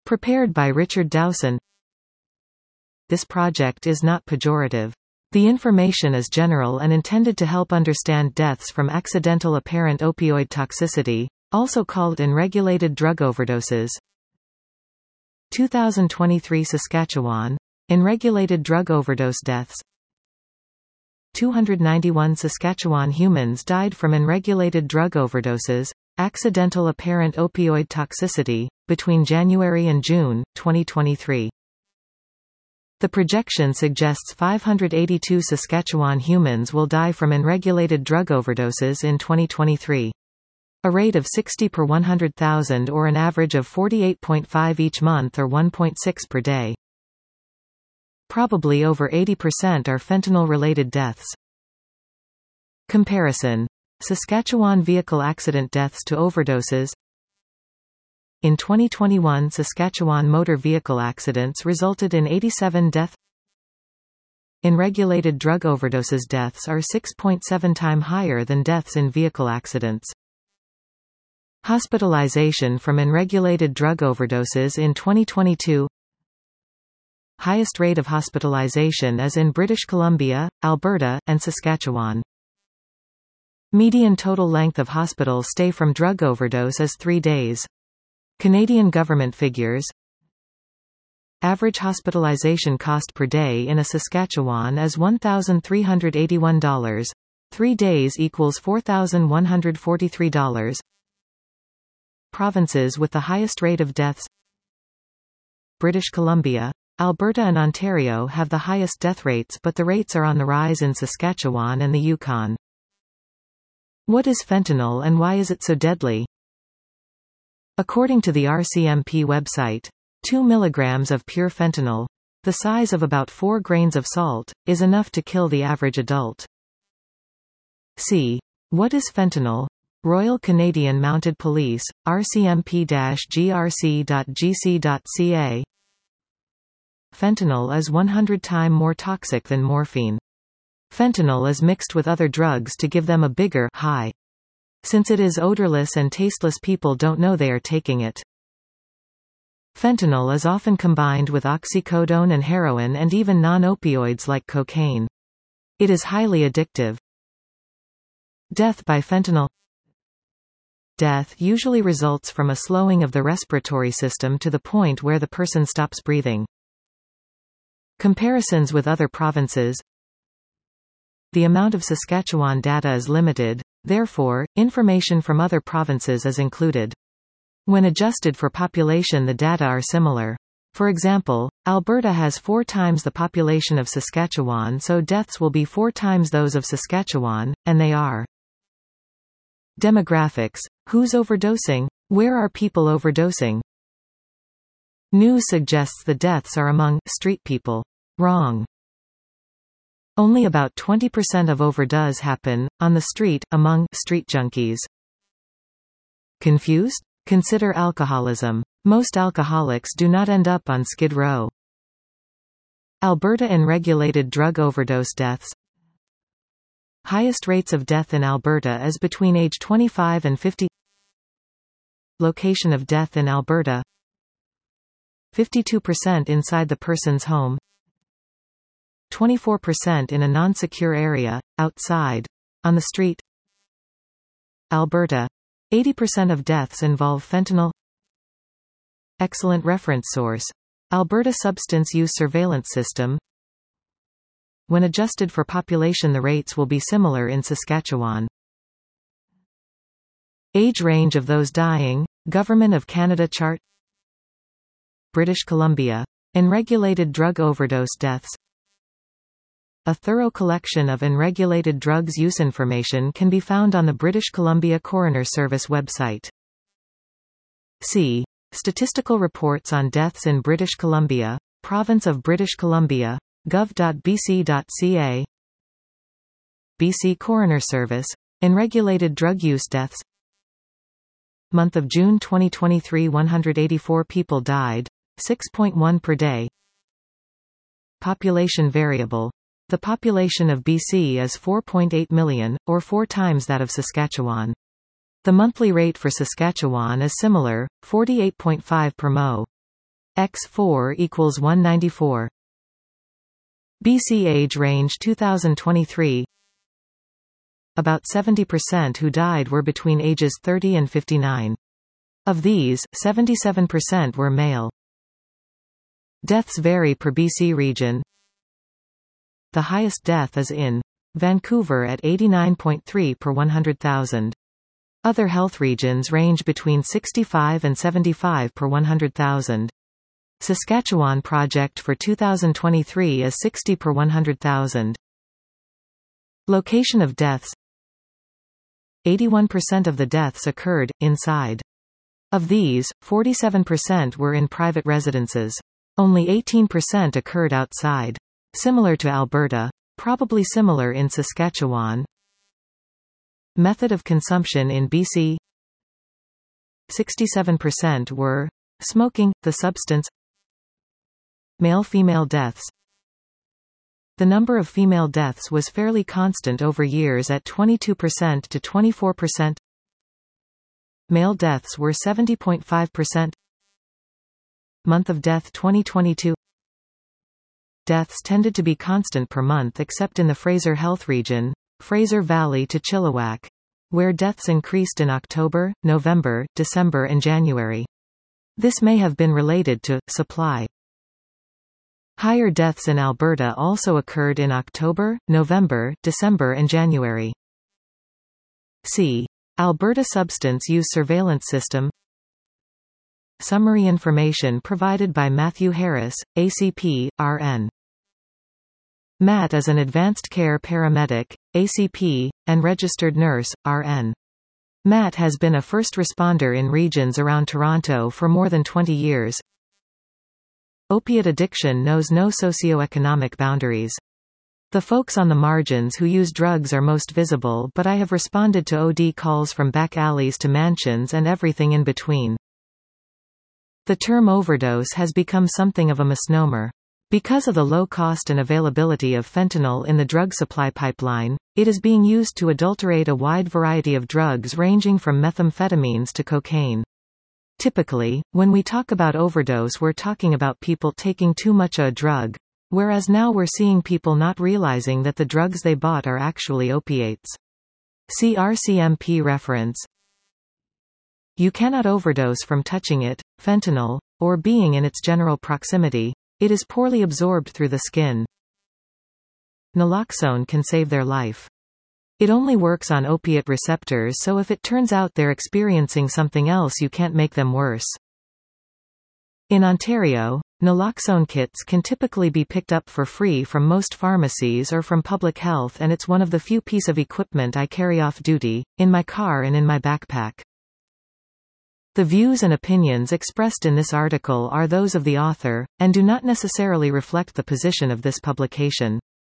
Prepared by Richard Dowson. This project is not pejorative. The information is general and intended to help understand deaths from accidental apparent opioid toxicity, also called unregulated drug overdoses. 2023 Saskatchewan. Unregulated drug overdose deaths. 291 Saskatchewan humans died from unregulated drug overdoses, accidental apparent opioid toxicity, between January and June, 2023. The projection suggests 582 Saskatchewan humans will die from unregulated drug overdoses in 2023. A rate of 60 per 100,000 or an average of 48.5 each month or 1.6 per day. Probably over 80% are fentanyl-related deaths. Comparison. Saskatchewan vehicle accident deaths to overdoses. In 2021, Saskatchewan motor vehicle accidents resulted in 87 deaths. Unregulated drug overdoses deaths are 6.7 times higher than deaths in vehicle accidents. Hospitalization from unregulated drug overdoses in 2022. Highest rate of hospitalization is in British Columbia, Alberta, and Saskatchewan. Median total length of hospital stay from drug overdose is 3 days. Canadian government figures. Average hospitalization cost per day in a Saskatchewan is $1,381. 3 days equals $4,143. Provinces with the highest rate of deaths. British Columbia, Alberta and Ontario have the highest death rates, but the rates are on the rise in Saskatchewan and the Yukon. What is fentanyl and why is it so deadly? According to the RCMP website, 2 mg of pure fentanyl, the size of about 4 grains of salt, is enough to kill the average adult. C. What is fentanyl? Royal Canadian Mounted Police, rcmp-grc.gc.ca. Fentanyl is 100 times more toxic than morphine. Fentanyl is mixed with other drugs to give them a bigger high. Since it is odorless and tasteless, people don't know they are taking it. Fentanyl is often combined with oxycodone and heroin and even non-opioids like cocaine. It is highly addictive. Death by fentanyl. Death usually results from a slowing of the respiratory system to the point where the person stops breathing. Comparisons with other provinces. The amount of Saskatchewan data is limited, therefore, information from other provinces is included. When adjusted for population, the data are similar. For example, Alberta has 4 times the population of Saskatchewan, so deaths will be 4 times those of Saskatchewan, and they are. Demographics. Who's overdosing? Where are people overdosing? News suggests the deaths are among street people. Wrong. Only about 20% of overdose happen on the street, among street junkies. Confused? Consider alcoholism. Most alcoholics do not end up on Skid Row. Alberta unregulated drug overdose deaths. Highest rates of death in Alberta is between age 25 and 50. Location of death in Alberta. 52% inside the person's home. 24% in a non-secure area, outside. On the street. Alberta. 80% of deaths involve fentanyl. Excellent reference source. Alberta Substance Use Surveillance System. When adjusted for population, the rates will be similar in Saskatchewan. Age range of those dying. Government of Canada chart. British Columbia. Unregulated drug overdose deaths. A thorough collection of unregulated drugs use information can be found on the British Columbia Coroner Service website. C. Statistical reports on deaths in British Columbia, Province of British Columbia, gov.bc.ca. BC Coroner Service. Unregulated drug use deaths. Month of June 2023, 184 people died, 6.1 per day. Population variable. The population of BC is 4.8 million, or 4 times that of Saskatchewan. The monthly rate for Saskatchewan is similar, 48.5 per mo. x 4 equals 194. BC age range 2023. About 70% who died were between ages 30 and 59. Of these, 77% were male. Deaths vary per BC region. The highest death is in Vancouver at 89.3 per 100,000. Other health regions range between 65 and 75 per 100,000. Saskatchewan project for 2023 is 60 per 100,000. Location of deaths. 81% of the deaths occurred inside. Of these, 47% were in private residences. Only 18% occurred outside. Similar to Alberta. Probably similar in Saskatchewan. Method of consumption in BC. 67% were smoking, the substance. Male-female deaths. The number of female deaths was fairly constant over years at 22% to 24%. Male deaths were 70.5%. Month of death 2022. Deaths tended to be constant per month except in the Fraser Health region, Fraser Valley to Chilliwack, where deaths increased in October, November, December and January. This may have been related to supply. Higher deaths in Alberta also occurred in October, November, December and January. C. Alberta Substance Use Surveillance System. Summary information provided by Matthew Harris, ACP, RN. Matt is an advanced care paramedic, ACP, and registered nurse, RN. Matt has been a first responder in regions around Toronto for more than 20 years. Opiate addiction knows no socioeconomic boundaries. The folks on the margins who use drugs are most visible, but I have responded to OD calls from back alleys to mansions and everything in between. The term overdose has become something of a misnomer. Because of the low cost and availability of fentanyl in the drug supply pipeline, it is being used to adulterate a wide variety of drugs ranging from methamphetamines to cocaine. Typically, when we talk about overdose, we're talking about people taking too much a drug, whereas now we're seeing people not realizing that the drugs they bought are actually opiates. See RCMP reference. You cannot overdose from touching it, fentanyl, or being in its general proximity. It is poorly absorbed through the skin. Naloxone can save their life. It only works on opiate receptors, so if it turns out they're experiencing something else, you can't make them worse. In Ontario, naloxone kits can typically be picked up for free from most pharmacies or from public health, and it's one of the few pieces of equipment I carry off duty, in my car and in my backpack. The views and opinions expressed in this article are those of the author, and do not necessarily reflect the position of this publication.